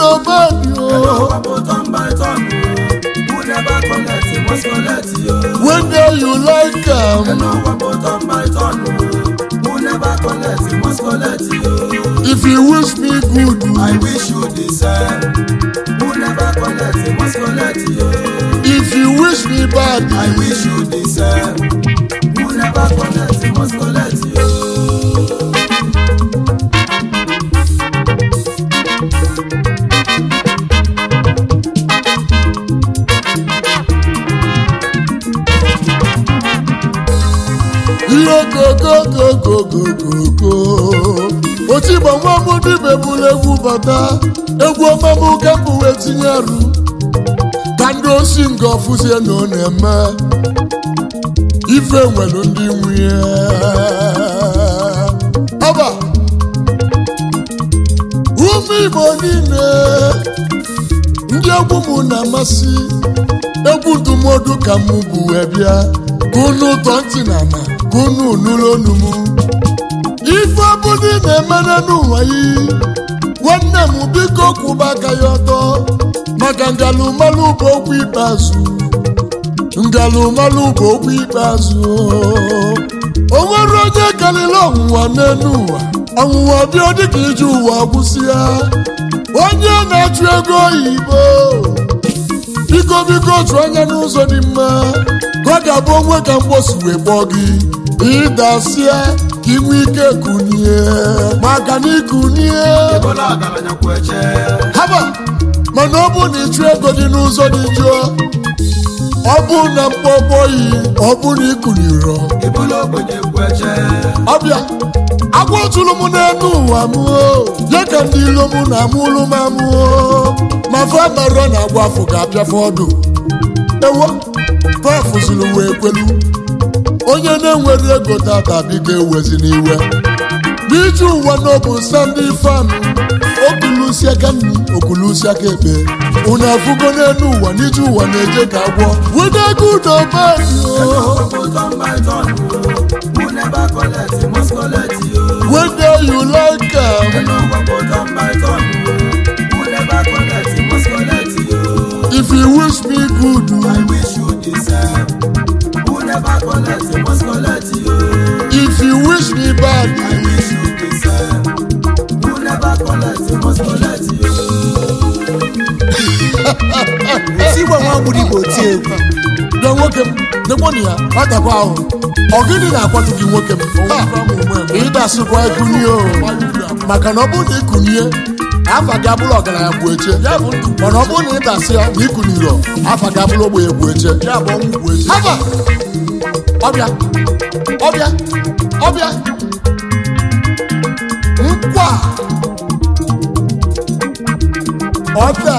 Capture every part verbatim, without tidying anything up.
or bad, yo. Whether you like them, if you wish me good, I wish you the same. Who never collect, he must collect you. If you wish me bad, I wish you the same. Who never collect, he must collect you. Yo go go go go go go go. Oti ba nwa mu di bebule egwu bata. Egwu ọmụmụ kemgbe wee tinye arụ. Kando si nga ọfụzie na ọ na-eme. Ife nwere ndị nwunye. Aba. Ụmụ Igbo niile. Ndị egwu mụ na-amasị. Egwu ndụmọdụ ka mụ bụ wee bịa. Kunu tọ ntị n'ala. Kunu nụrụ onu mụ. Ife ọbụla ị na-emere n'ụwa yi. Nwanne m biko kwụba aka ya ọtọ maka ngalụmalụ bụ okwu ikpeazụ. Ngalụmalụ bụ okwu ikpeazụ. O nwere onye karịrị ọnwụnwa n'elu ụwa. Ọnwụnwa bịa dịka iji ụwa gwụsịa. Onye na-achụ ego oyibo. Biko biko chụọ anya n'ụzọ dị mma. Ka ọ ga-abụ onwe ka mgbosi wee kpọọ gị. Ịdasịa ka ị nwee ike kunie maka na ikunie haba mana ọ bụ na ịchụ ego dị n'ụzọ dị njọ ọ bụ na mkpọkpọ yi ọ bụ na ikuniro ọbịa agwa tụrụ m n'elu ụwa m ya ka ndị ilo m na amụlụ m amụọ ma fa marọ na agwa afọ ga-abịa fọdụ ewo fafụziri wee kwelu onye na-enwere ego tata biko ewezi n'iwe n'iju ụwa n'ọbụ Sunday fan okulusi aka nri okulusi aka ekpe unu afụgo n'elu ụwa n'iju ụwa na-eje ka agwọ wede ego udo badio wede you like am if you wish me good I wish you the same. Never collect, he must collect you. If you wish me bad, I wish you the same. Who never collect, he must collect you. See what one would go to? Don't work him. The money, what about? Or get it up what you work him. Either supply Kunio, Makanobu de Kunie, half a double of the Abuche, Monobu Nitasia, Nikuniro, half a double of Abuche, Hava. Ọbịa ọbịa ọbịa nkwa ọbịa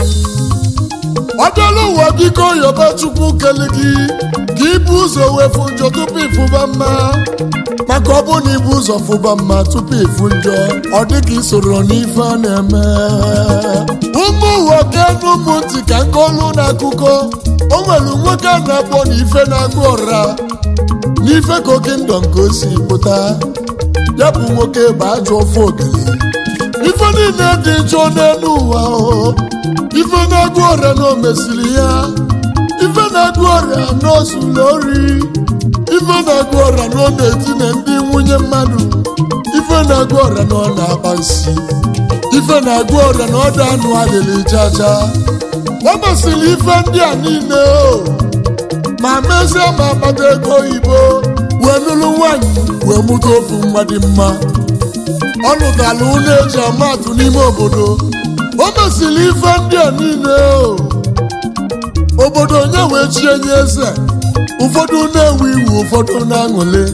ọbịala ụwa biko yọba Chukwu kele gị ka ibu ụzọ wefu njọ tupu ịfụba mma maka ọ bụ na ibu ụzọ fụba mma tupu ịfụ njọ ọ dị ka isoro n'ife a na-eme ụmụ nwoke n'ụmụ ntị ka nkolu n'akụkọ o nwere nwoke a na-akpọ na ife na-agụ ọra n'ife ka oke ndọ nke o si pụta ya bụ nwoke bụ ajọ ofe ogele ife niile dị njọ n'elu ụwa ife na-agụ ọra na o mesiri ya ife na-agụ ọra na o zuru ori ife na-agụ ọra na ọ na-etinye ndị nwunye mmadụ ife na-agụ ọra na ọ na-akpa nsi ife na-agụ ọra na ọ dị anụ adịrị chacha o mesiri ife ndị a niile o ma mezie ma akpata ego oyibo wee nụrụ nwanyị wee mụta ofu nwa dị mma ọ lụtara ụlọ eji amatụ n'ime obodo o mesiri ife ndị a niile o obodo onye wee chie nye eze ụfọdụ na-ewe iwu ụfọdụ na-aṅụle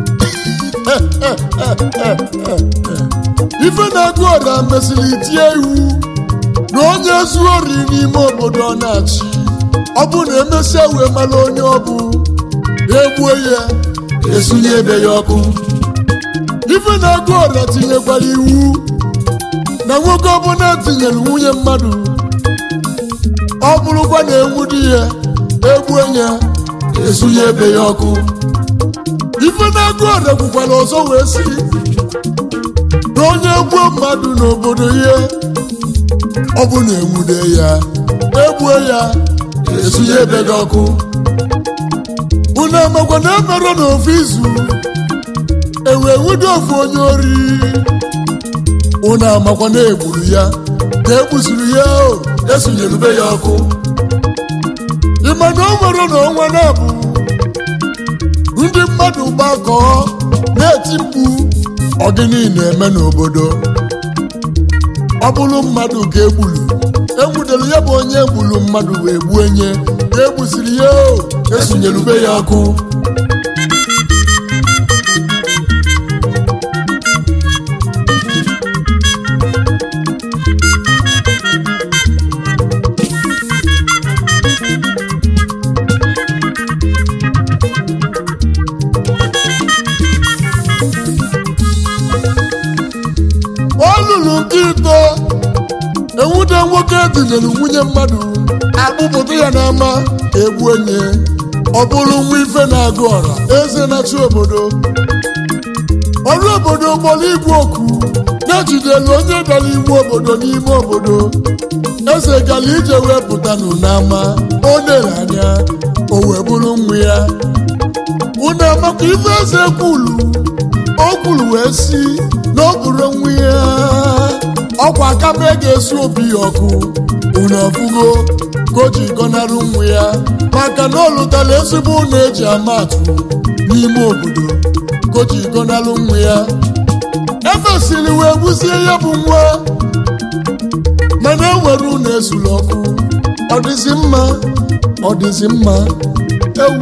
ife na-agụ ọra mesiri tie iwu na onye zuo ori n'ime obodo ọ na-achị ọ bụ na emesịa wee mara onye ọ bụ egbuo ya esunye ebe ya ọkụ ife na-agụ ọra tinyekwara iwu na nwoke ọbụla tinyere nwunye mmadụ ọ bụrụkwa na ewu di ya egbuo ya esunye ebe ya ọkụ ife na-agụ ọra kwukwara ọzọ wee si na onye gbuo mmadụ n'obodo ya ọ bụ na enwude ya egbue ya esunye ebe gị ọkụ unu amakwa na emerụ n'ofu izu ewe nwude ofu onye ori unu amakwa na egburu ya ka egbusiri ya o esunyerube ya ọkụ ịma na o nwere na ọnwa na-abụ ndị mmadụ gbakọọ na-eti mkpu ọgịnị na-eme n'obodo ọ bụrụ mmadụ ka egburu enwudelu ya bụ onye egburu mmadụ wee gbuo enye ka egbusiri ya o esunyerube ya ọkụ enwude nwoke tinyere nwunye mmadụ akpụpụta ya n'ama egbu onye ọ bụrụ nwa ife na-agụ ọra eze na-achị obodo ọrụ obodo gbọrọ igwe oku na-ejidelu onye dara iwu obodo n'ime obodo eze gara ije wee pụtanụ n'ama o nere anya o wee bụrụ nwa ya unu amakwa ife eze kwulu o kwuru wee si na ọ bụrụ nwa ya ọkwa akabe ga-esi obi ya ọkụ unu ọfụgo ka o ji gọnarụ nwa ya maka na ọ lụtara ezigbo ụlọ eji ama atụ n'ime obodo ka o ji gọnarụ nwa ya efesiri wee gbuzie ya bụ nwa mana enwere ụlọ esuru ọkụ ọ dịzi mma ọ dịzi mma ewu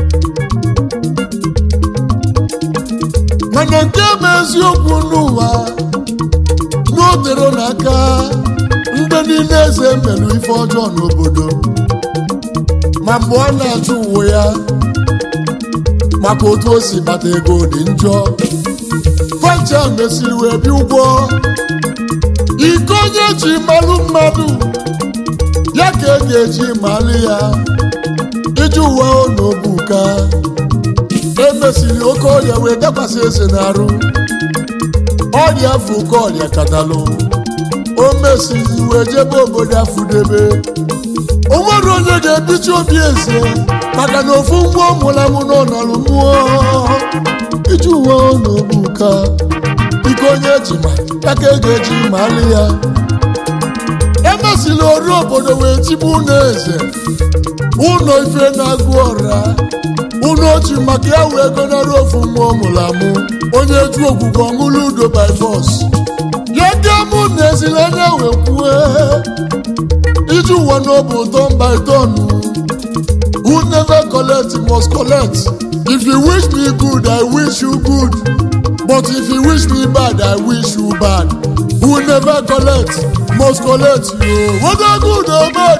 mana nke bụ eziokwu n'ụwa n'otere n'aka ndị niile eze merụ ife ọjọọ n'obodo ma mgbe ọ na-achụ uwe ya maka otu o si bata ego dị njọ fancha mesiri wee bịa ụgwọ iko onye ji malụ mmadụ ya ka e ga-eji malụ ya iji uwe n'obuka emesiri oke ọrịa wee dakwasị eze n'arụ ọrịa afọ oke ọrịa katalụ o mesiri wee jebe obodo afụdebe o nwere onye ga-ebicha obi eze maka na ofu nwa ọmụlamụ n'ọnọrụ mmụọ iji uwe n'obuka ike onye ejima ya ka e ga-eji malụ ya emesiri oru obodo wee tigbu ụlọ eze ụlọ ife na-agụ ọra ụlọ ochi maka ya wee gonara ofu nwa ọmụlamụ onye ju ogwugwu ọṅụlụ udo by force ya ga-amụ na eziri anya wee kwue iji ụwa n'obu turn by turn who never collect must collect if you wish me good I wish you good but if you wish me bad I wish you bad who never collect must collect you whether good or bad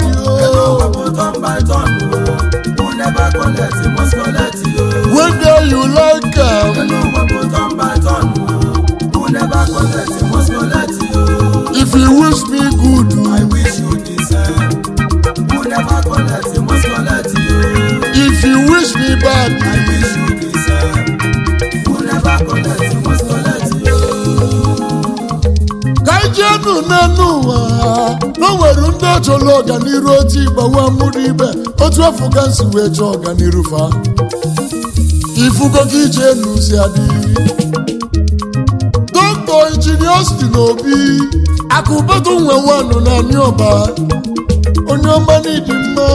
Never collect, you must collect you. Whether you like am, who never collect, you must collect you. If you wish me good, I wish you deserve. Who never collect, you must collect you. If you wish me bad, I wish you deserve. Who never collect, you must collect you. Kaijenu nanuwa, no weru ndo cholo ọganiru oti gbawa mmụrụ ibe otu afọ ka nsi wee chọọ ọganiru fa ifugo ka ije n'uzi adị Dọkịta Injinia Austin Obi akụbedu nwe wanụ na Aniọba onye ọma n'ịdị mma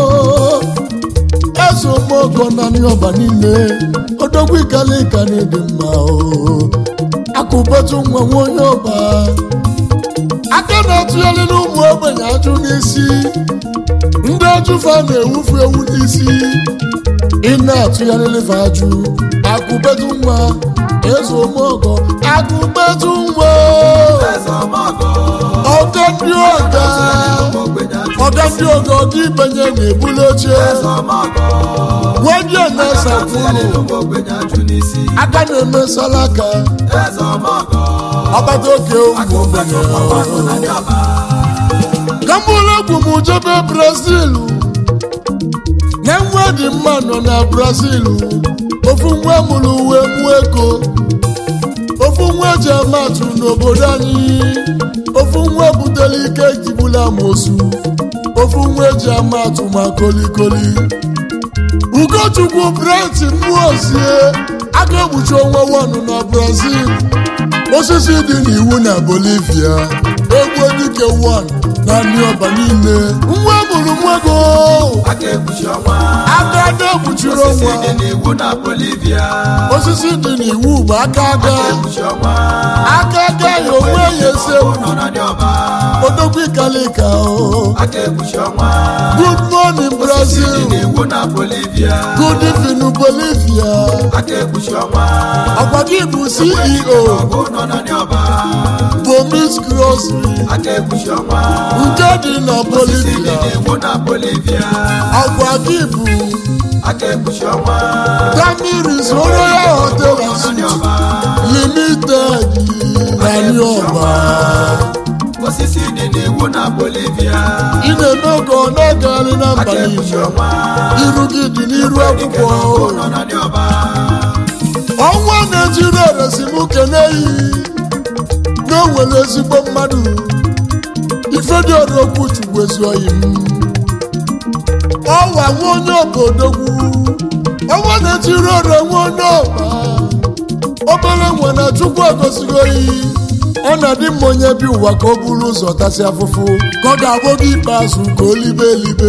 eze omeọgọ na Aniọba niile odogwu ikala ịka n'ịdị mma akụbedu nwe nwa onye ọba aka na-atụgharị n'ụmụ ogbenye ajụ n'isi ndị ajụfa na-ewufu ewu n'isi ị na-atụgharịrịfa ajụ akụbedu nwa eze omeọgọ akụbedu nwa ọga ndị ọga ọga ndị ọga ọga ibenye na-ebuli oche wedie na-esakwụrụ aka na-emesala aka ọgbata oke ụmụ ogbenye kambụlọgwụ m jebe Brazil na nwa dị mma nọ na Brazil ofu nwa mụrụ uwe mụ ego ofu nwa eji amatụ n'obodo anyị ofu nwa bụ butela ike ejibula amosu ofu nwa eji ama atụ ma kolikoli Ugochukwu Brent Nwozie aka egbuchi onwe wọnụ na Brazil osisi dị n'iwu na Bolivia egwu dike one na Nioba niile nwa mụrụ nwego aka egbuchi ọnwa aka ada egbuchiri osisi ọnwa dị n'iwu na Bolivia osisi dị n'iwu bụ aka aga egbuchi ọnwa aka aga ya onwe ya ese nọ na Nioba odogwu ikalika o aka egbuchi ọnwa good morning Brazil dị n'iwu na Bolivia good evening Bolivia aka egbuchi ọnwa ọkwa gị bụ C E O ọgụ nọ na Nioba Bomis Grocery aka egbuchi ọnwa nke dị na osisi dị Bolivia n'iwu na Bolivia ọkwa gị bụ aka egbuchi ọnwa Damiris Royal Hotel and Suites Limited na Nioba osisi dị n'iwu na Bolivia ị na-eme oge ọ na-agagharị na mba aka egbuchi niile ọnwa iru gị dị n'iru akwụkwọ nọ na Nioba ọnwa na-ejiri eresimuke n'eyi na o nwere ezigbo mmadụ ifediọrụ okwu chukwu ezi oyi m ọwa nwa onye obodogwu ọnwa na-ejiri ọrụ nwa onye ọba obere nwe na chukwu egosigo oyi ọ na-adị mma onye bi ụwa ka o buru ụzọ tasị afụfụ ka ọ ga-abụ gị ikpeazụ ka o libe elibe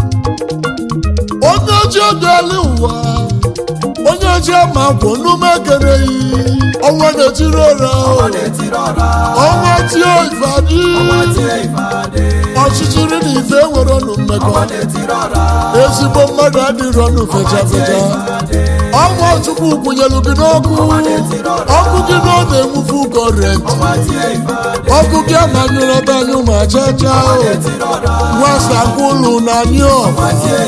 onye oji obiala ụwa onye oji ama akwụ n'ume ekereghị ọnwa na-etiri ụra ọnwa tie ifeadị ọchịchịrị na ife nwere ọnụ mmekọ ezigbo mmadụ adịrị ọnụ fecha fecha ọnwa chukwu kwụnyelu gị n'ọkụ ọkụ gị na ọ na-enwufu kọrentị ọkụ gị amanyụrụ ebe anyị ma chacha nwasakwụlụ na Nioba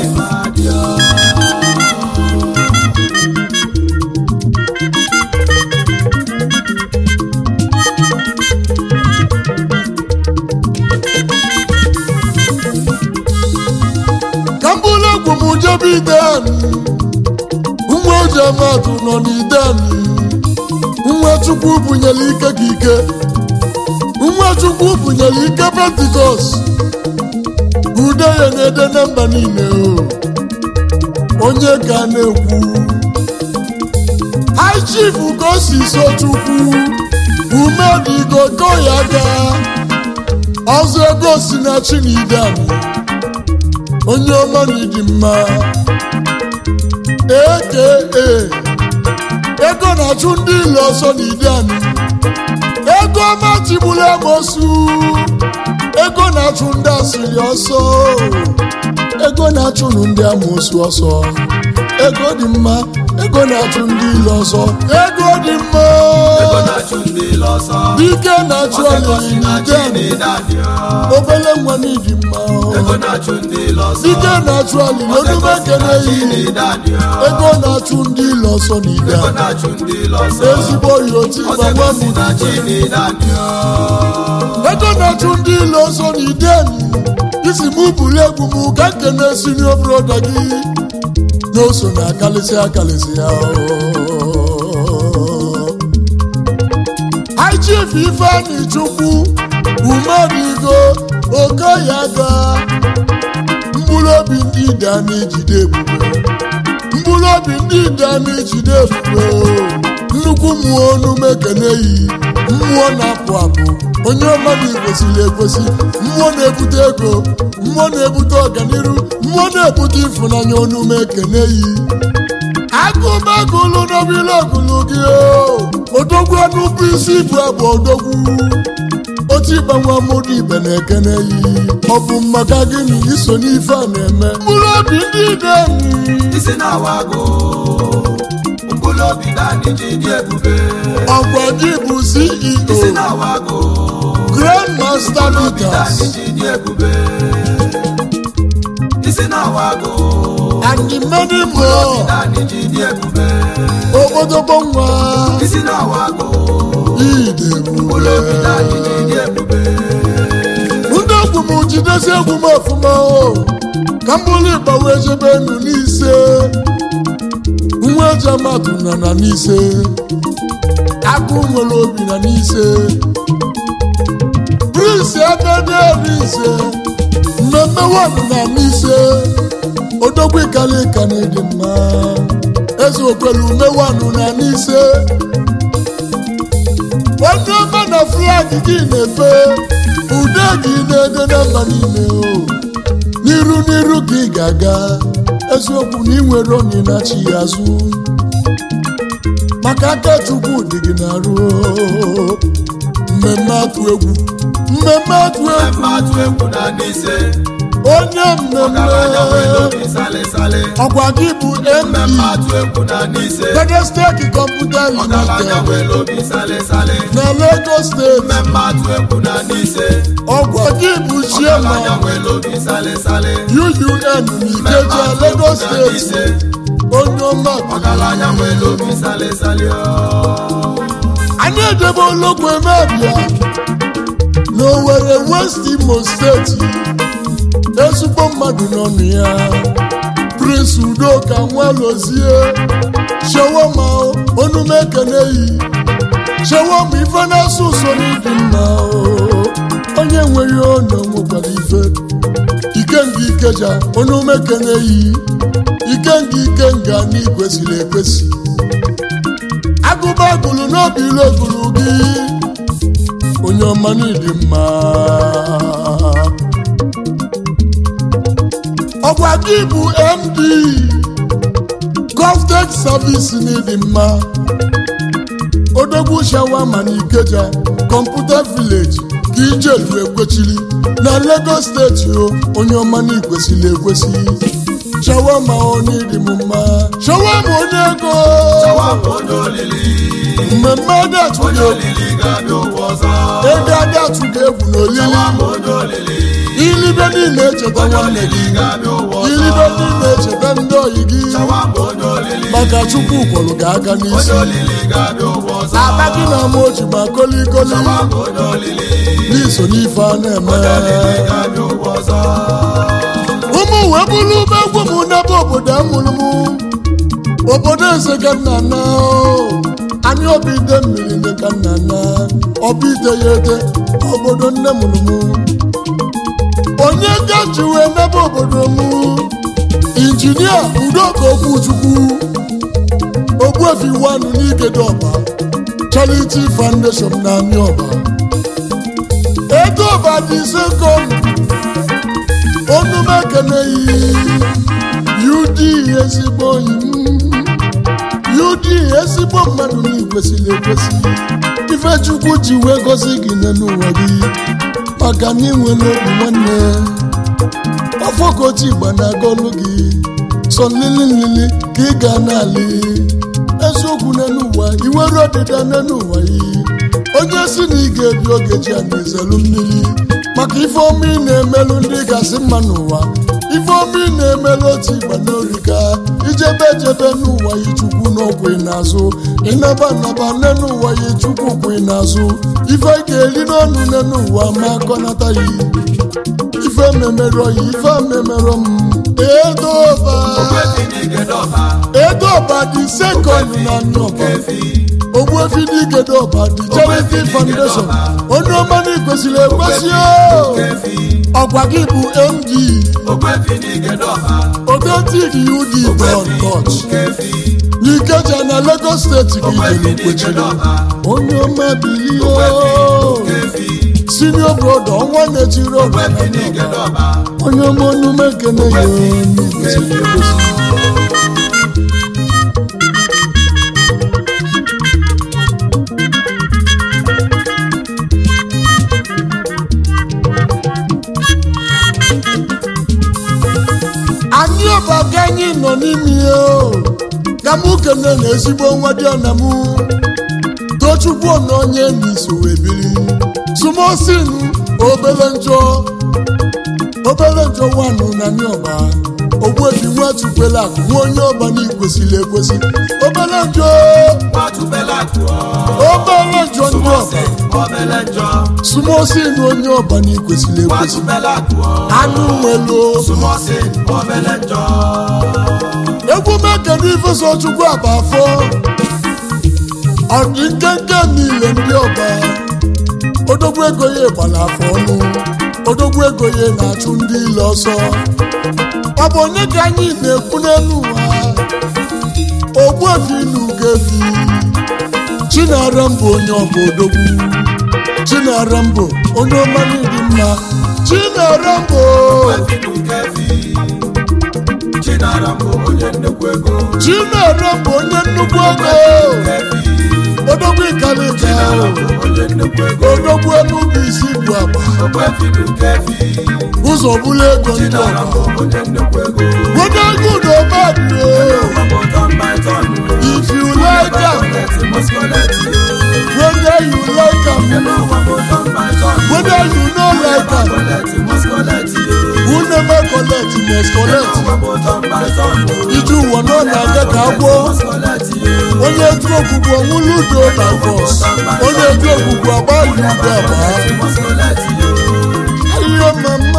jebe Ideni nwa oji amatụ nọ n'Ideni nwa Chukwu bunyere ike gị ike nwa Chukwu bunyere ike Pentikọst ude ya na-ede na mba niile onye ka na-ekwu High Chief ka o si so Chukwu umedigogo ya ga ọzọ ego si na chi n'Ideni onye ọma na ịdị mma aka ego na-achụ ndị ile ọsọ n'Ideni ego ọma tigburu amosu ego na-achụ ndị asịrị ọsọ ego na-achụnụ ndị amosu ọsọ ego dị mma ego na-achụ ndị ile ọsọ ego dị mma dike na-achụ alịrị n'Ideni obele nwa n'ịdị mma dike na-achụ alịrị onume ekeneghị ego na-achụ ndị ile ọsọ n'Ideni ezigbo yoti gbanwe m ego na-achụ ndị ile ọsọ n'Ideni isi m buru egwu m ka nkene senior brother gị n'oso na akalịsị akalịsị ya High Chief Ifeanyi Chukwu umedigo okoya ga mkpụrụ obi ndị Ideni jide ebube mkpụrụ obi ndị Ideni jide ebube nnukwu mmụọ onume ekeneghị mmụọ na-apụ apụ onye ọmadụ kwesịrị ekwesị mmụọ na-ebute ego mmụọ na-ebute ọganiru mmụọ na-ebute ịfụnanya onume ekeneghị agụbagụlụ n'obile ọgụlụ gị odogwu anụbụ isi bụ abụ odogwu otu ịgbanwe amụrụ ibe na-ekeneghị ọ bụ maka gịnị iso n'ife a na-eme mkpụrụ obi ndị Ideni isi na-awago mkpụrụ obi Ideni ji dị ebube ọgwa gị bụ C E isi O na-awago Grand Master Leaders ji dị ebube isi na-awago and the many more Ideni ji dị ebube obodobo nwa isi na-awago ide mkpụrụ obi Ideni ji dị ebube ndị egwu m jidesi egwu m ọfụma o ka mbụlụ ịgba wee jebe enu n'ise nwa eji amatụ na na n'ise agụ nwere obi na n'ise n'isi ebe na-eri ise mmemme wanụ na n'ise odogwu ikalika na ịdị mma eze okwelu ume wanụ na n'ise onye ọma na flag gị na-efe ude gị na-ede na mba niile o n'iru n'iru gị ga-aga eziokwu na inwere onye na-achị ya azụ maka aka Chukwu dị gị na-arụ mmemme atụ egwu mmemme atụ egwu onye mmemme ọgwa gị bụ M D Lagos State Computer Limited na Lagos State ọgwa gị bụ chairman U U N N'Ikeja Lagos State onye ọma anyị edebe ologwu emebia n'Owerri West Imo Steeti ezigbo mmadụ n'ọnụ ya Prince Udoka Nwalozie Shewoma Onumekeneyi Shewoma ife na-asụ ụsọ n'ịdị mma onye nweghị ọnụ nwekwara ife Ikenga Ikeja Onumekeneyi Ikenga Ikenga n'ikwesịrị ekwesị agụba gụrụ n'obi ilogụrụ gị onye ọma n'ịdị mma ọgwa gị bụ M D Govtech Service n'ịdị mma odogwu Shawama n'Ikeja Computer Village ka ijelu ekwechiri na Lagos State o onye ọma n'ikwesịrị ekwesị Shawama onye dị m mma Shawama onye ego mmemme adatụ ga-egwu ego adatụ ga-egwu n'olili ilibe niile echeta nwanne gị ilibe niile echeta ndị oyi gị maka Chukwu kwọrọ gị aka n'isi aba gị na ama oji ma kolikoli n'iso n'ife a na-eme ụmụ wee bụrụ ube egwu m n'ebe obodo amụrụ m obodo eze ka nna na anyị obi ide mmiri dị ka nna na obi ide ya ede obodo nne mụrụ m onye gaji wee n'ebe obodo m injinia Udoka Okwuchukwu Ogbuefi wanụ n'Igedọba Charity Foundation na Amịọba ego ọba dị sekọnd Onumekeneyi U D ezigbo enyi m U D ezigbo mmadụ n'ikwesịrị ekwesị ife Chukwu ji wee gozi gị n'ụwa gị maka na inwere obi nwanne ọfọkọchi igba na-agọlụ gị sọ nlili nlili ka ị ga n'ali eziokwu n'ụwa iwere ọdịda n'ụwa yi onye si na ị ga-ebi oge ji a na-ezelu mmiri maka ife ọma ị na-emelụ ndị gasị mma n'ụwa ife ọma ị na-emelụ otu igba n'orika ijebe ejebe n'ụwa yi Chukwu n'ọkwụ n'azụ ịnaba naba n'ụwa yi Chukwu kwụ n'azụ ife ị ga-eri n'ọnụ n'ụwa ma akọnata yi ife memerọ yi ife memerọ m Edoba Edoba dị sekọnd na Amịọba Ogbuefi n'Igedọba dị Charity Foundation onye ọma n'ikwesịrị ekwesị ọgwa gị bụ M D Authentic U D Don Touch n'Ikeja na Lagos State ka ijelu kwechiri onye ọma bilio senior brother ọnwa na-echiri ọgwa onye ọma Onumekeneyi n'ikwesịrị ekwesị Amịọba ka anyị nọ n'ime ya ka mụ kene na ezigbo nwa dị ọna m Tochukwu na onye n'iso ebiri Sumosin obele njọ obele njọ wanụ na Amịọba Ogbuefi Nwatukwela akụ nwa onye ọba n'ikwesịrị ekwesị obele njọ obele njọ ndị ọba Sumosin onye ọba n'ikwesịrị ekwesị anụ nwelo egwu mekene ifeso Chukwu aba afọ ọ dị nkenke niile ndị ọba odogwu ego ya gbara afọ ọnụ odogwu ego ya na-achụ ndị ile ọsọ ọ bụ onye ka anyị na-ekwu n'elu ụwa Ogbuefi n'Ugefi Chinarambo onye ọbụ odogwu Chinarambo onye ọmanụ dị mma Chinarambo Chinarambo onye nnukwu ego Chinarambo onye nnukwu ego odogwu ikalika odogwu enubu isi bụ agba ụzọ bụla ego ndị ọba wede ego n'ọbadụ if you like am whether you like am whether you no like am who never collect must collect iju ụwa nọ na-aga ka agwọ onye etu ogbugbu ọnwụlụ udo na bọs onye etu ogbugbu agba yi udo agba ihe mma